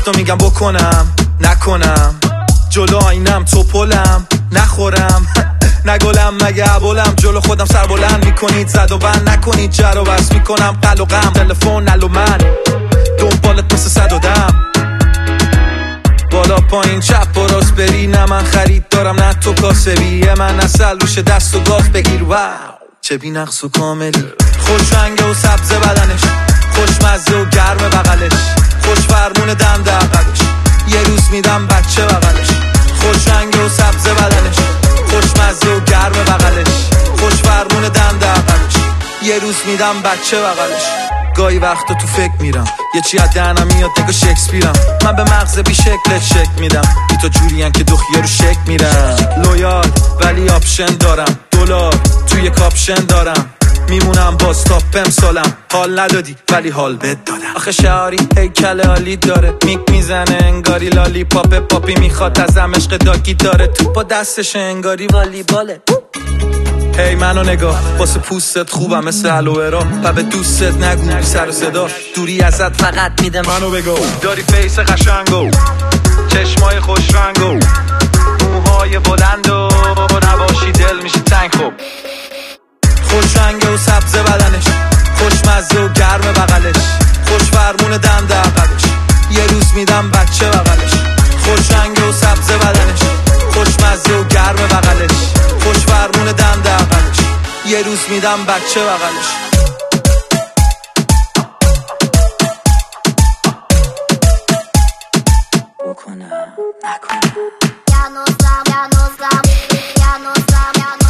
وقتا میگم بکنم نکنم، جلو آینم توپلم نخورم نگلم مگه عبالم، جلو خودم سر بلند میکنید زد و بند نکنید جر و بس میکنم قل و غم، تلفن نل و من دنبالت مثل صد و دم، بالا پایین چپ و راست بری، نه من خرید دارم نه تو کاسبی، من اصل روش دست و گاز بگیر. واو چه بی نقص و کاملی، خوش رنگه و سبز بدنش، خوشمزه و گرم بغلش، خوش فرمون دنده عقبش، یه روز میدم بچه بغلش، خوش رنگه و سبز بدنش، خوشمزه و گرم بغلش، خوش فرمون دنده عقبش، یه روز میدم بچه بغلش. گاهی وقتا تو فکر میرم یه چی از دهنم میاد نگاه شکسپیرم، من به مغز بی شکلت شک میدم، بی تو جوریم که دو خیارو شک میرم، لویال ولی آپشن دارم، دلار توی کاپشن دارم، میمونم باز تا سالم، حال ندادی ولی حال بد دادم، آخه شعاری هیکل عالی داره، میک میزنه انگاری لالی پاپ، پاپی میخواد ازم عشق داگی داره، تو با دستش انگاری والی باله. هی منو نگاه واسه پوستت خوبم مثل الوئرا، و به دوستت نگو بی سر و صدا، دوری ازت فقط میده منو بگو، داری فیس قشنگو چشمای خوش رنگو موهای بلند و نباشی دل میشه تنگ، خوب خوش رنگه و سبز بدنش، خوشمزه و گرم بغلش، خوش فرمون دنده عقبش، یه روز میدم بچه بغلش، خوش رنگه و سبز بدنش، خوشمزه و گرم بغلش، خوش فرمون دنده عقبش، یه روز میدم بچه بغلش. بکنم نکنم